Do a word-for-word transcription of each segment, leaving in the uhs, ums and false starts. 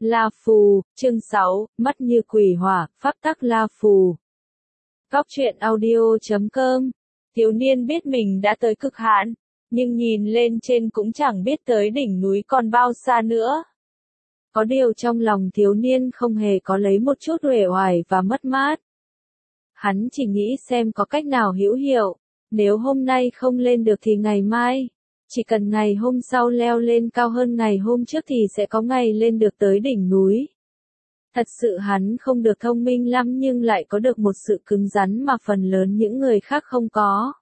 La Phù, chương sáu, mắt như quỷ hỏa, pháp tắc La Phù. Góc truyện audio chấm com. Thiếu niên biết mình đã tới cực hạn, nhưng nhìn lên trên cũng chẳng biết tới đỉnh núi còn bao xa nữa. Có điều trong lòng thiếu niên không hề có lấy một chút uể oải và mất mát. Hắn chỉ nghĩ xem có cách nào hữu hiệu, nếu hôm nay không lên được thì ngày mai. Chỉ cần ngày hôm sau leo lên cao hơn ngày hôm trước thì sẽ có ngày lên được tới đỉnh núi. Thật sự hắn không được thông minh lắm nhưng lại có được một sự cứng rắn mà phần lớn những người khác không có.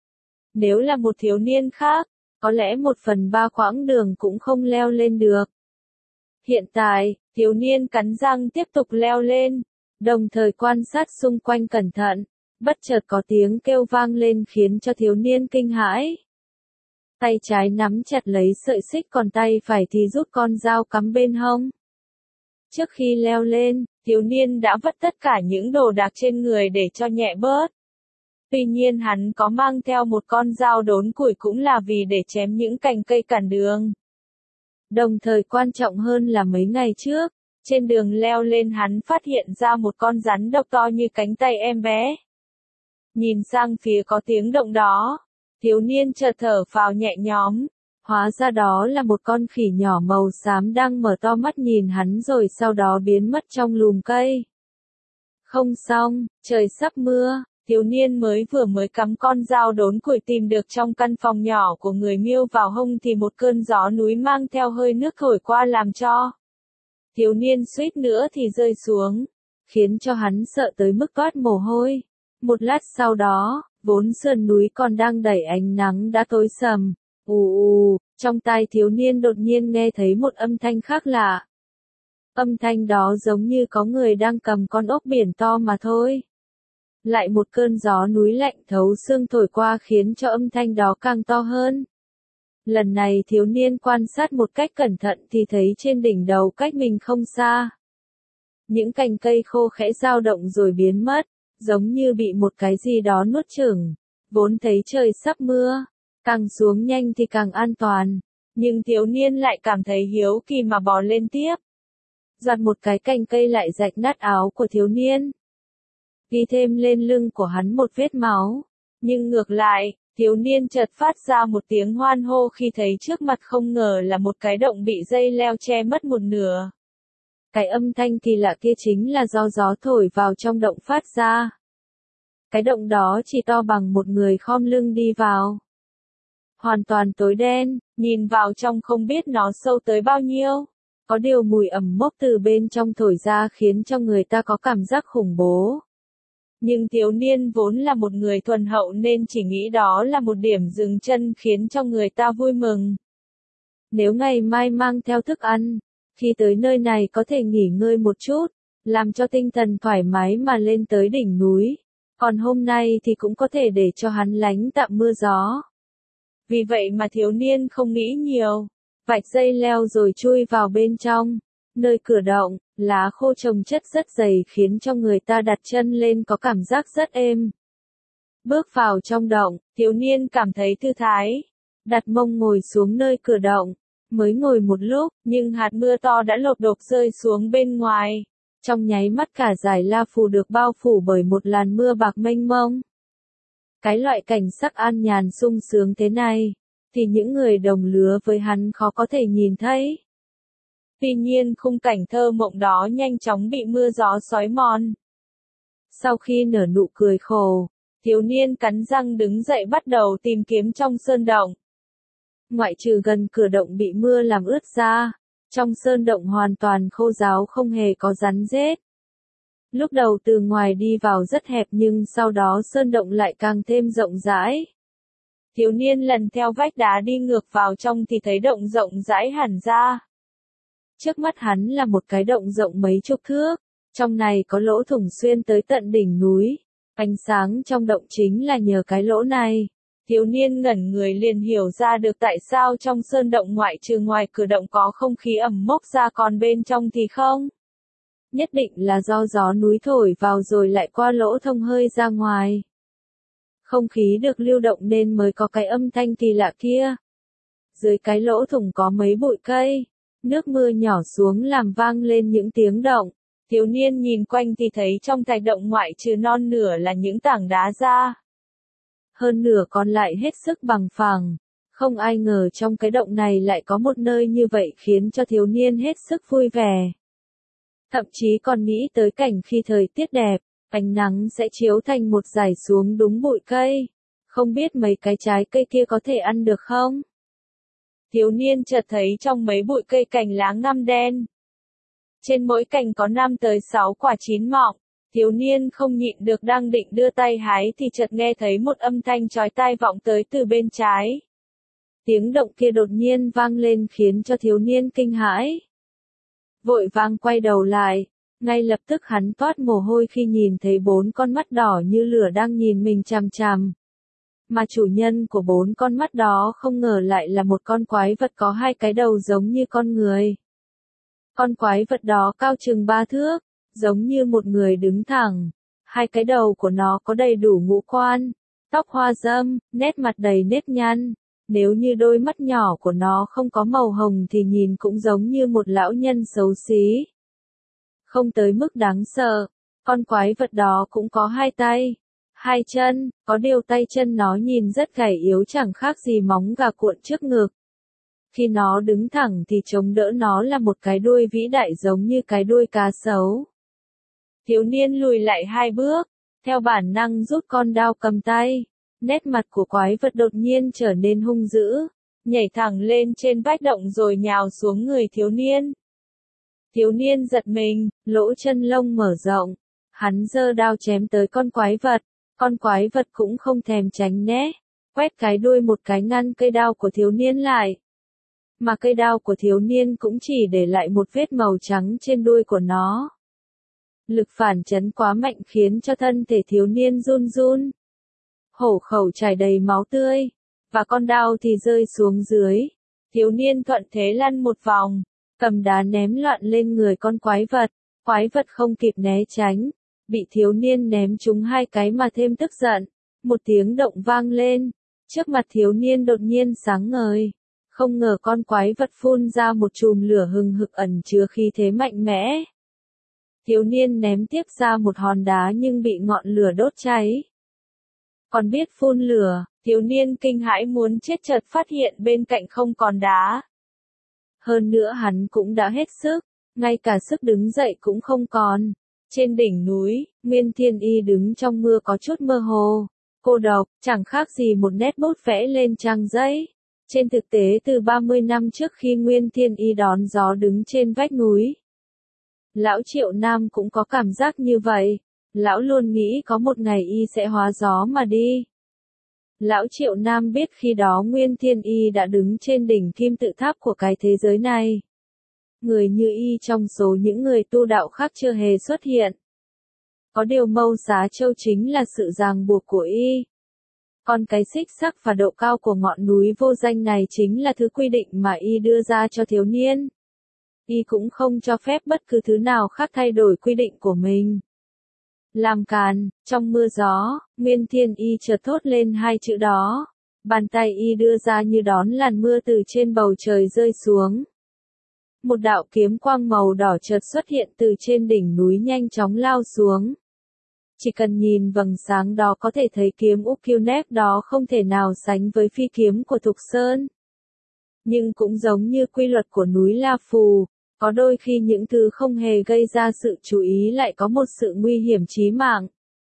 Nếu là một thiếu niên khác, có lẽ một phần ba quãng đường cũng không leo lên được. Hiện tại, thiếu niên cắn răng tiếp tục leo lên, đồng thời quan sát xung quanh cẩn thận, bất chợt có tiếng kêu vang lên khiến cho thiếu niên kinh hãi. Tay trái nắm chặt lấy sợi xích còn tay phải thì rút con dao cắm bên hông. Trước khi leo lên, thiếu niên đã vứt tất cả những đồ đạc trên người để cho nhẹ bớt. Tuy nhiên hắn có mang theo một con dao đốn củi cũng là vì để chém những cành cây cản đường. Đồng thời quan trọng hơn là mấy ngày trước, trên đường leo lên hắn phát hiện ra một con rắn độc to như cánh tay em bé. Nhìn sang phía có tiếng động đó, thiếu niên chợt thở phào nhẹ nhõm, hóa ra đó là một con khỉ nhỏ màu xám đang mở to mắt nhìn hắn rồi sau đó biến mất trong lùm cây. Không xong, trời sắp mưa, thiếu niên mới vừa mới cắm con dao đốn củi tìm được trong căn phòng nhỏ của người Miêu vào hông thì một cơn gió núi mang theo hơi nước thổi qua làm cho thiếu niên suýt nữa thì rơi xuống, khiến cho hắn sợ tới mức toát mồ hôi. Một lát sau đó, vốn sườn núi còn đang đẩy ánh nắng đã tối sầm. Ù ù, trong tai thiếu niên đột nhiên nghe thấy một âm thanh khác lạ. Âm thanh đó giống như có người đang cầm con ốc biển to mà thôi. Lại một cơn gió núi lạnh thấu xương thổi qua khiến cho âm thanh đó càng to hơn. Lần này thiếu niên quan sát một cách cẩn thận thì thấy trên đỉnh đầu cách mình không xa. Những cành cây khô khẽ dao động rồi biến mất, giống như bị một cái gì đó nuốt chửng. Vốn thấy trời sắp mưa, càng xuống nhanh thì càng an toàn, nhưng thiếu niên lại cảm thấy hiếu kỳ mà bò lên tiếp. Giật một cái cành cây lại rạch nát áo của thiếu niên, ghi thêm lên lưng của hắn một vết máu. Nhưng ngược lại, thiếu niên chợt phát ra một tiếng hoan hô khi thấy trước mặt không ngờ là một cái động bị dây leo che mất một nửa. Cái âm thanh kỳ lạ kia chính là do gió thổi vào trong động phát ra. Cái động đó chỉ to bằng một người khom lưng đi vào. Hoàn toàn tối đen, nhìn vào trong không biết nó sâu tới bao nhiêu. Có điều mùi ẩm mốc từ bên trong thổi ra khiến cho người ta có cảm giác khủng bố. Nhưng thiếu niên vốn là một người thuần hậu nên chỉ nghĩ đó là một điểm dừng chân khiến cho người ta vui mừng. Nếu ngày mai mang theo thức ăn, khi tới nơi này có thể nghỉ ngơi một chút, làm cho tinh thần thoải mái mà lên tới đỉnh núi. Còn hôm nay thì cũng có thể để cho hắn lánh tạm mưa gió. Vì vậy mà thiếu niên không nghĩ nhiều, vạch dây leo rồi chui vào bên trong. Nơi cửa động, lá khô chồng chất rất dày khiến cho người ta đặt chân lên có cảm giác rất êm. Bước vào trong động, thiếu niên cảm thấy thư thái, đặt mông ngồi xuống nơi cửa động. Mới ngồi một lúc, nhưng hạt mưa to đã lộp đột rơi xuống bên ngoài. Trong nháy mắt cả dải La Phù được bao phủ bởi một làn mưa bạc mênh mông. Cái loại cảnh sắc an nhàn sung sướng thế này, thì những người đồng lứa với hắn khó có thể nhìn thấy. Tuy nhiên khung cảnh thơ mộng đó nhanh chóng bị mưa gió xói mòn. Sau khi nở nụ cười khổ, thiếu niên cắn răng đứng dậy bắt đầu tìm kiếm trong sơn động. Ngoại trừ gần cửa động bị mưa làm ướt ra, trong sơn động hoàn toàn khô ráo không hề có rắn rết. Lúc đầu từ ngoài đi vào rất hẹp nhưng sau đó sơn động lại càng thêm rộng rãi. Thiếu niên lần theo vách đá đi ngược vào trong thì thấy động rộng rãi hẳn ra. Trước mắt hắn là một cái động rộng mấy chục thước, trong này có lỗ thủng xuyên tới tận đỉnh núi. Ánh sáng trong động chính là nhờ cái lỗ này. Thiếu niên ngẩn người liền hiểu ra được tại sao trong sơn động ngoại trừ ngoài cửa động có không khí ẩm mốc ra còn bên trong thì không. Nhất định là do gió núi thổi vào rồi lại qua lỗ thông hơi ra ngoài. Không khí được lưu động nên mới có cái âm thanh kỳ lạ kia. Dưới cái lỗ thủng có mấy bụi cây, Nước mưa nhỏ xuống làm vang lên những tiếng động. Thiếu niên nhìn quanh thì thấy trong thạch động ngoại trừ non nửa là những tảng đá ra. Hơn nửa còn lại hết sức bằng phẳng. Không ai ngờ trong cái động này lại có một nơi như vậy khiến cho thiếu niên hết sức vui vẻ. Thậm chí còn nghĩ tới cảnh khi thời tiết đẹp, ánh nắng sẽ chiếu thành một dải xuống đúng bụi cây. Không biết mấy cái trái cây kia có thể ăn được không? Thiếu niên chợt thấy trong mấy bụi cây cành lá ngăm đen. Trên mỗi cành có năm tới sáu quả chín mọng. Thiếu niên không nhịn được đang định đưa tay hái thì chợt nghe thấy một âm thanh chói tai vọng tới từ bên trái. Tiếng động kia đột nhiên vang lên khiến cho thiếu niên kinh hãi. Vội vàng quay đầu lại, ngay lập tức hắn toát mồ hôi khi nhìn thấy bốn con mắt đỏ như lửa đang nhìn mình chằm chằm. Mà chủ nhân của bốn con mắt đó không ngờ lại là một con quái vật có hai cái đầu giống như con người. Con quái vật đó cao chừng ba thước, giống như một người đứng thẳng. Hai cái đầu của nó có đầy đủ ngũ quan, tóc hoa râm, nét mặt đầy nếp nhăn. Nếu như đôi mắt nhỏ của nó không có màu hồng thì nhìn cũng giống như một lão nhân xấu xí. Không tới mức đáng sợ, con quái vật đó cũng có hai tay, hai chân, có điều tay chân nó nhìn rất gầy yếu chẳng khác gì móng gà cuộn trước ngực. Khi nó đứng thẳng thì chống đỡ nó là một cái đuôi vĩ đại giống như cái đuôi cá sấu. Thiếu niên lùi lại hai bước, theo bản năng rút con dao cầm tay. Nét mặt của quái vật đột nhiên trở nên hung dữ, nhảy thẳng lên trên vách động rồi nhào xuống người thiếu niên. Thiếu niên giật mình, lỗ chân lông mở rộng, hắn giơ đao chém tới con quái vật, con quái vật cũng không thèm tránh né, quét cái đuôi một cái ngăn cây đao của thiếu niên lại. Mà cây đao của thiếu niên cũng chỉ để lại một vết màu trắng trên đuôi của nó. Lực phản chấn quá mạnh khiến cho thân thể thiếu niên run run. Hổ khẩu chảy đầy máu tươi, và con đao thì rơi xuống dưới. Thiếu niên thuận thế lăn một vòng, cầm đá ném loạn lên người con quái vật. Quái vật không kịp né tránh, bị thiếu niên ném trúng hai cái mà thêm tức giận. Một tiếng động vang lên, trước mặt thiếu niên đột nhiên sáng ngời. Không ngờ con quái vật phun ra một chùm lửa hừng hực ẩn chứa khí thế mạnh mẽ. Thiếu niên ném tiếp ra một hòn đá nhưng bị ngọn lửa đốt cháy. Còn biết phun lửa, thiếu niên kinh hãi muốn chết chợt phát hiện bên cạnh không còn đá. Hơn nữa hắn cũng đã hết sức, ngay cả sức đứng dậy cũng không còn. Trên đỉnh núi, Nguyên Thiên Y đứng trong mưa có chút mơ hồ, cô độc, chẳng khác gì một nét bút vẽ lên trang giấy. Trên thực tế từ ba mươi năm trước khi Nguyên Thiên Y đón gió đứng trên vách núi, Lão Triệu Nam cũng có cảm giác như vậy. Lão luôn nghĩ có một ngày y sẽ hóa gió mà đi. Lão Triệu Nam biết khi đó Nguyên Thiên Y đã đứng trên đỉnh kim tự tháp của cái thế giới này. Người như y trong số những người tu đạo khác chưa hề xuất hiện. Có điều Mâu Xá Châu chính là sự ràng buộc của y. Còn cái xích sắc và độ cao của ngọn núi vô danh này chính là thứ quy định mà y đưa ra cho thiếu niên. Y cũng không cho phép bất cứ thứ nào khác thay đổi quy định của mình. Làm càn, trong mưa gió, Nguyên Thiên Y chợt thốt lên hai chữ đó. Bàn tay y đưa ra như đón làn mưa từ trên bầu trời rơi xuống. Một đạo kiếm quang màu đỏ chợt xuất hiện từ trên đỉnh núi nhanh chóng lao xuống. Chỉ cần nhìn vầng sáng đó có thể thấy kiếm Uqnep đó không thể nào sánh với phi kiếm của Thục Sơn. Nhưng cũng giống như quy luật của núi La Phù, có đôi khi những thứ không hề gây ra sự chú ý lại có một sự nguy hiểm chí mạng.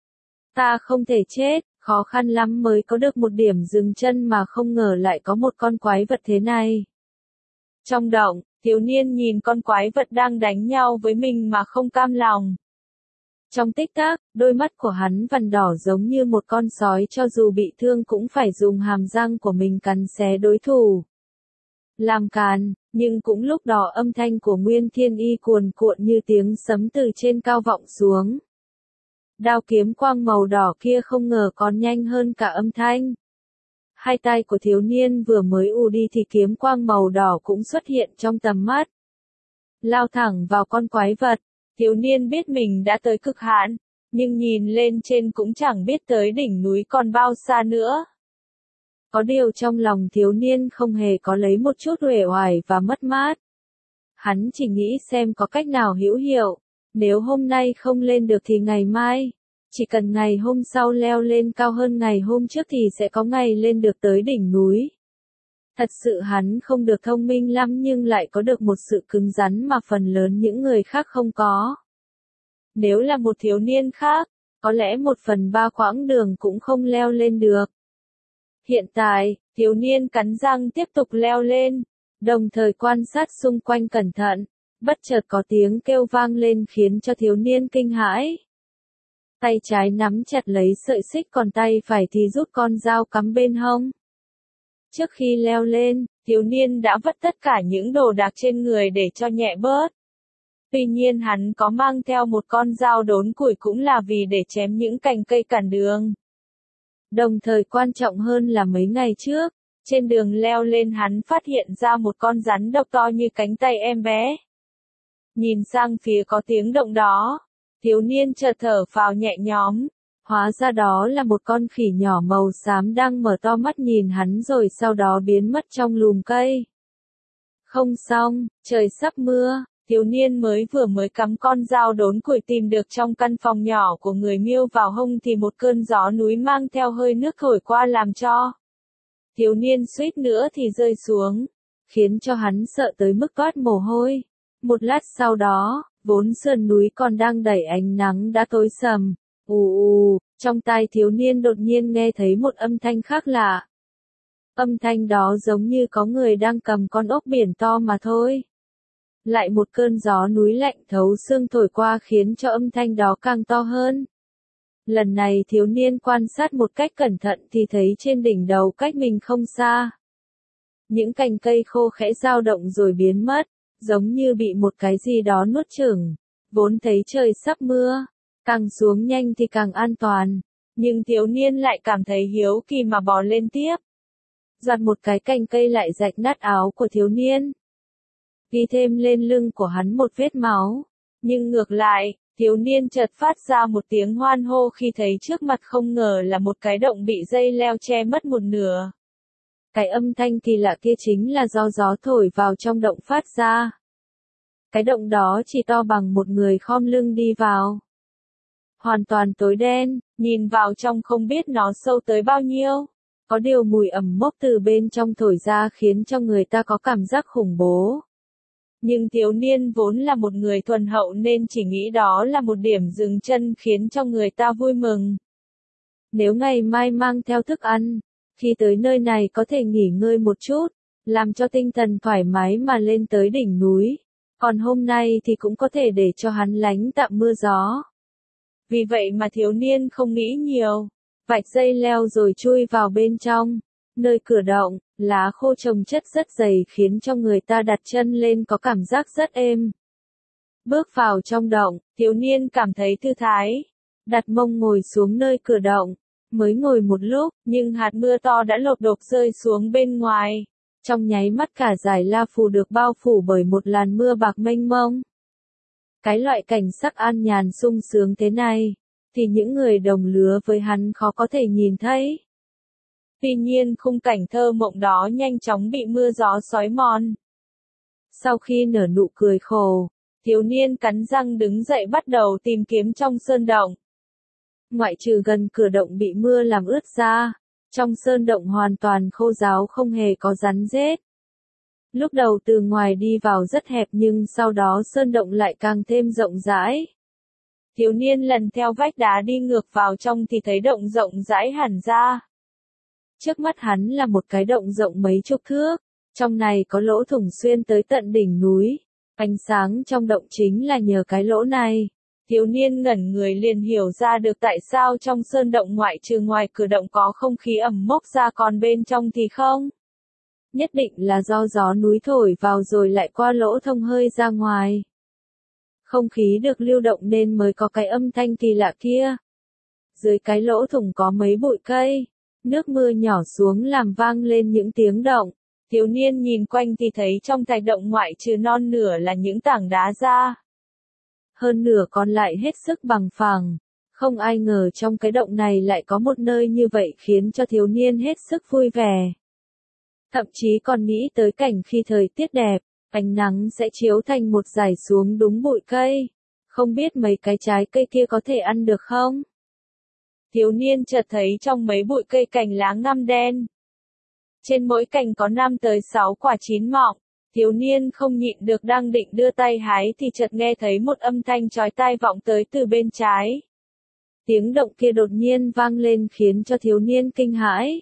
Ta không thể chết, khó khăn lắm mới có được một điểm dừng chân mà không ngờ lại có một con quái vật thế này. Trong động, thiếu niên nhìn con quái vật đang đánh nhau với mình mà không cam lòng. Trong tích tắc, đôi mắt của hắn vằn đỏ giống như một con sói cho dù bị thương cũng phải dùng hàm răng của mình cắn xé đối thủ. Làm càn, nhưng cũng lúc đó âm thanh của Nguyên Thiên Y cuồn cuộn như tiếng sấm từ trên cao vọng xuống. Đao kiếm quang màu đỏ kia không ngờ còn nhanh hơn cả âm thanh. Hai tay của thiếu niên vừa mới ù đi thì kiếm quang màu đỏ cũng xuất hiện trong tầm mắt. Lao thẳng vào con quái vật, thiếu niên biết mình đã tới cực hạn, nhưng nhìn lên trên cũng chẳng biết tới đỉnh núi còn bao xa nữa. Có điều trong lòng thiếu niên không hề có lấy một chút uể oải và mất mát. Hắn chỉ nghĩ xem có cách nào hữu hiệu, nếu hôm nay không lên được thì ngày mai, chỉ cần ngày hôm sau leo lên cao hơn ngày hôm trước thì sẽ có ngày lên được tới đỉnh núi. Thật sự hắn không được thông minh lắm nhưng lại có được một sự cứng rắn mà phần lớn những người khác không có. Nếu là một thiếu niên khác, có lẽ một phần ba quãng đường cũng không leo lên được. Hiện tại, thiếu niên cắn răng tiếp tục leo lên, đồng thời quan sát xung quanh cẩn thận, bất chợt có tiếng kêu vang lên khiến cho thiếu niên kinh hãi. Tay trái nắm chặt lấy sợi xích còn tay phải thì rút con dao cắm bên hông. Trước khi leo lên, thiếu niên đã vứt tất cả những đồ đạc trên người để cho nhẹ bớt. Tuy nhiên hắn có mang theo một con dao đốn củi cũng là vì để chém những cành cây cản đường. Đồng thời quan trọng hơn là mấy ngày trước, trên đường leo lên hắn phát hiện ra một con rắn độc to như cánh tay em bé. Nhìn sang phía có tiếng động đó, thiếu niên chợt thở phào nhẹ nhõm, hóa ra đó là một con khỉ nhỏ màu xám đang mở to mắt nhìn hắn rồi sau đó biến mất trong lùm cây. Không xong, trời sắp mưa, thiếu niên mới vừa mới cắm con dao đốn củi tìm được trong căn phòng nhỏ của người Miêu vào hông thì một cơn gió núi mang theo hơi nước thổi qua làm cho thiếu niên suýt nữa thì rơi xuống, khiến cho hắn sợ tới mức toát mồ hôi. Một lát sau đó, vốn sườn núi còn đang đẩy ánh nắng đã tối sầm. Ù ù, trong tai thiếu niên đột nhiên nghe thấy một âm thanh khác lạ. Âm thanh đó giống như có người đang cầm con ốc biển to mà thôi. Lại một cơn gió núi lạnh thấu xương thổi qua khiến cho âm thanh đó càng to hơn. Lần này thiếu niên quan sát một cách cẩn thận thì thấy trên đỉnh đầu cách mình không xa. Những cành cây khô khẽ dao động rồi biến mất, giống như bị một cái gì đó nuốt chửng. Vốn thấy trời sắp mưa, càng xuống nhanh thì càng an toàn, nhưng thiếu niên lại cảm thấy hiếu kỳ mà bò lên tiếp. Giật một cái cành cây lại rạch nát áo của thiếu niên, ghi thêm lên lưng của hắn một vết máu. Nhưng ngược lại, thiếu niên chợt phát ra một tiếng hoan hô khi thấy trước mặt không ngờ là một cái động bị dây leo che mất một nửa. Cái âm thanh kỳ lạ kia chính là do gió thổi vào trong động phát ra. Cái động đó chỉ to bằng một người khom lưng đi vào. Hoàn toàn tối đen, nhìn vào trong không biết nó sâu tới bao nhiêu. Có điều mùi ẩm mốc từ bên trong thổi ra khiến cho người ta có cảm giác khủng bố. Nhưng thiếu niên vốn là một người thuần hậu nên chỉ nghĩ đó là một điểm dừng chân khiến cho người ta vui mừng. Nếu ngày mai mang theo thức ăn, khi tới nơi này có thể nghỉ ngơi một chút, làm cho tinh thần thoải mái mà lên tới đỉnh núi. Còn hôm nay thì cũng có thể để cho hắn lánh tạm mưa gió. Vì vậy mà thiếu niên không nghĩ nhiều, vạch dây leo rồi chui vào bên trong. Nơi cửa động, lá khô chồng chất rất dày khiến cho người ta đặt chân lên có cảm giác rất êm. Bước vào trong động, thiếu niên cảm thấy thư thái. Đặt mông ngồi xuống nơi cửa động, mới ngồi một lúc, nhưng hạt mưa to đã lộp đột rơi xuống bên ngoài. Trong nháy mắt cả dải La Phù được bao phủ bởi một làn mưa bạc mênh mông. Cái loại cảnh sắc an nhàn sung sướng thế này, thì những người đồng lứa với hắn khó có thể nhìn thấy. Tuy nhiên khung cảnh thơ mộng đó nhanh chóng bị mưa gió xói mòn. Sau khi nở nụ cười khổ, thiếu niên cắn răng đứng dậy bắt đầu tìm kiếm trong sơn động. Ngoại trừ gần cửa động bị mưa làm ướt ra, trong sơn động hoàn toàn khô ráo không hề có rắn rết. Lúc đầu từ ngoài đi vào rất hẹp nhưng sau đó sơn động lại càng thêm rộng rãi. Thiếu niên lần theo vách đá đi ngược vào trong thì thấy động rộng rãi hẳn ra. Trước mắt hắn là một cái động rộng mấy chục thước, trong này có lỗ thủng xuyên tới tận đỉnh núi. Ánh sáng trong động chính là nhờ cái lỗ này. Thiếu niên ngẩn người liền hiểu ra được tại sao trong sơn động ngoại trừ ngoài cửa động có không khí ẩm mốc ra còn bên trong thì không. Nhất định là do gió núi thổi vào rồi lại qua lỗ thông hơi ra ngoài. Không khí được lưu động nên mới có cái âm thanh kỳ lạ kia. Dưới cái lỗ thủng có mấy bụi cây, nước mưa nhỏ xuống làm vang lên những tiếng động. Thiếu niên nhìn quanh thì thấy trong thạch động ngoại trừ non nửa là những tảng đá ra. Hơn nửa còn lại hết sức bằng phẳng. Không ai ngờ trong cái động này lại có một nơi như vậy khiến cho thiếu niên hết sức vui vẻ. Thậm chí còn nghĩ tới cảnh khi thời tiết đẹp, Ánh nắng sẽ chiếu thành một dải xuống đúng bụi cây. Không biết mấy cái trái cây kia có thể ăn được không? Thiếu niên chợt thấy trong mấy bụi cây cành láng ngăm đen. Trên mỗi cành có năm tới sáu quả chín mọng. Thiếu niên không nhịn được đang định đưa tay hái thì chợt nghe thấy một âm thanh chói tai vọng tới từ bên trái. Tiếng động kia đột nhiên vang lên khiến cho thiếu niên kinh hãi.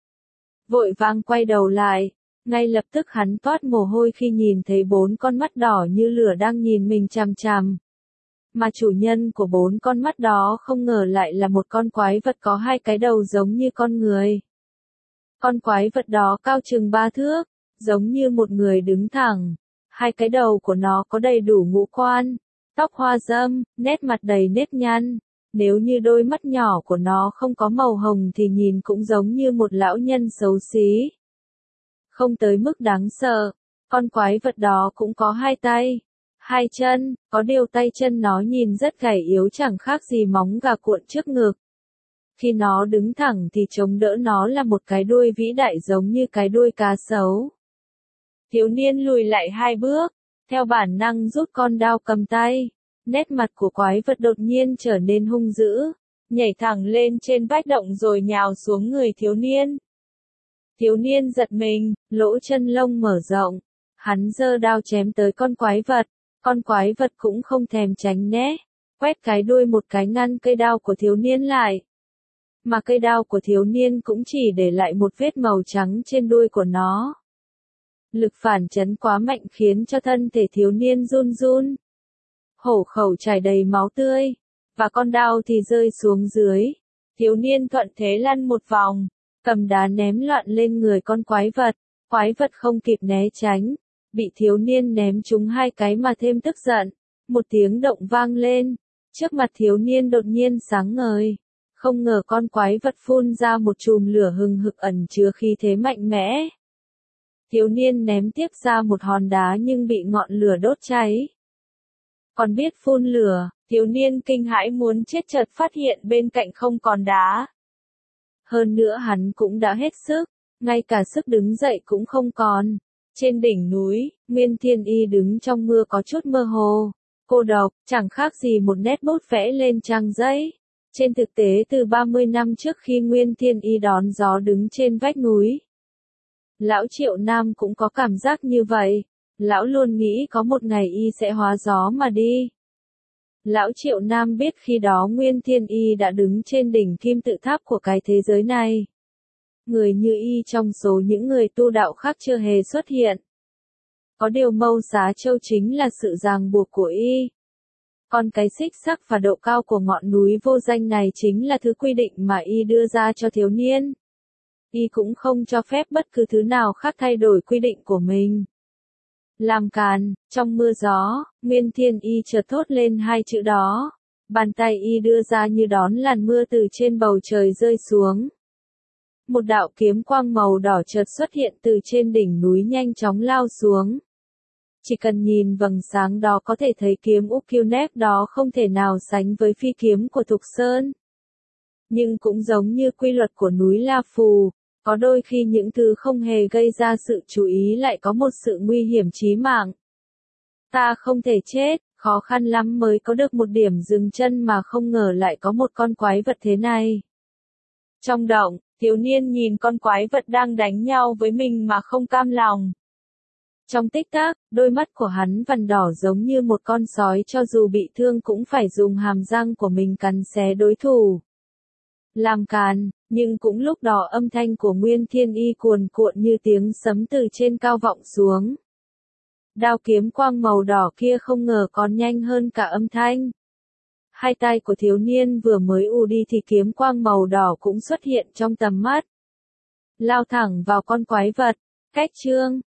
Vội vàng quay đầu lại, ngay lập tức hắn toát mồ hôi khi nhìn thấy bốn con mắt đỏ như lửa đang nhìn mình chằm chằm. Mà chủ nhân của bốn con mắt đó không ngờ lại là một con quái vật có hai cái đầu giống như con người. Con quái vật đó cao chừng ba thước, giống như một người đứng thẳng. Hai cái đầu của nó có đầy đủ ngũ quan, tóc hoa râm, nét mặt đầy nếp nhăn. Nếu như đôi mắt nhỏ của nó không có màu hồng thì nhìn cũng giống như một lão nhân xấu xí. Không tới mức đáng sợ, con quái vật đó cũng có hai tay, hai chân, có điều tay chân nó nhìn rất gầy yếu chẳng khác gì móng gà cuộn trước ngực. Khi nó đứng thẳng thì chống đỡ nó là một cái đuôi vĩ đại giống như cái đuôi cá sấu. Thiếu niên lùi lại hai bước, theo bản năng rút con dao cầm tay. Nét mặt của quái vật đột nhiên trở nên hung dữ, nhảy thẳng lên trên vách động rồi nhào xuống người thiếu niên. Thiếu niên giật mình, lỗ chân lông mở rộng, hắn giơ đao chém tới con quái vật, con quái vật cũng không thèm tránh né, quét cái đuôi một cái ngăn cây đao của thiếu niên lại. Mà cây đao của thiếu niên cũng chỉ để lại một vết màu trắng trên đuôi của nó. Lực phản chấn quá mạnh khiến cho thân thể thiếu niên run run. Hổ khẩu chảy đầy máu tươi, và con đao thì rơi xuống dưới. Thiếu niên thuận thế lăn một vòng, cầm đá ném loạn lên người con quái vật. Quái vật không kịp né tránh, bị thiếu niên ném trúng hai cái mà thêm tức giận. Một tiếng động vang lên, trước mặt thiếu niên đột nhiên sáng ngời. Không ngờ con quái vật phun ra một chùm lửa hừng hực ẩn chứa khí thế mạnh mẽ. Thiếu niên ném tiếp ra một hòn đá nhưng bị ngọn lửa đốt cháy. Còn biết phun lửa, thiếu niên kinh hãi muốn chết chợt phát hiện bên cạnh không còn đá. Hơn nữa hắn cũng đã hết sức, ngay cả sức đứng dậy cũng không còn. Trên đỉnh núi, Nguyên Thiên Y đứng trong mưa có chút mơ hồ, cô độc, chẳng khác gì một nét bút vẽ lên trang giấy. Trên thực tế từ ba mươi năm trước khi Nguyên Thiên Y đón gió đứng trên vách núi, Lão Triệu Nam cũng có cảm giác như vậy. Lão luôn nghĩ có một ngày y sẽ hóa gió mà đi. Lão Triệu Nam biết khi đó Nguyên Thiên Y đã đứng trên đỉnh kim tự tháp của cái thế giới này. Người như y trong số những người tu đạo khác chưa hề xuất hiện. Có điều Mâu Xá Châu chính là sự ràng buộc của y. Còn cái xích sắc và độ cao của ngọn núi vô danh này chính là thứ quy định mà y đưa ra cho thiếu niên. Y cũng không cho phép bất cứ thứ nào khác thay đổi quy định của mình. Làm càn, trong mưa gió, Nguyên Thiên Y chợt thốt lên hai chữ đó. Bàn tay y đưa ra như đón làn mưa từ trên bầu trời rơi xuống. Một đạo kiếm quang màu đỏ chợt xuất hiện từ trên đỉnh núi nhanh chóng lao xuống. Chỉ cần nhìn vầng sáng đó có thể thấy kiếm Ukiunet đó không thể nào sánh với phi kiếm của Thục Sơn. Nhưng cũng giống như quy luật của núi La Phù, có đôi khi những thứ không hề gây ra sự chú ý lại có một sự nguy hiểm chí mạng. Ta không thể chết, khó khăn lắm mới có được một điểm dừng chân mà không ngờ lại có một con quái vật thế này. Trong động, thiếu niên nhìn con quái vật đang đánh nhau với mình mà không cam lòng. Trong tích tắc, đôi mắt của hắn vằn đỏ giống như một con sói cho dù bị thương cũng phải dùng hàm răng của mình cắn xé đối thủ. Làm càn, nhưng cũng lúc đó âm thanh của Nguyên Thiên Y cuồn cuộn như tiếng sấm từ trên cao vọng xuống. Đao kiếm quang màu đỏ kia không ngờ còn nhanh hơn cả âm thanh. Hai tay của thiếu niên vừa mới ù đi thì kiếm quang màu đỏ cũng xuất hiện trong tầm mắt. Lao thẳng vào con quái vật, cách chương.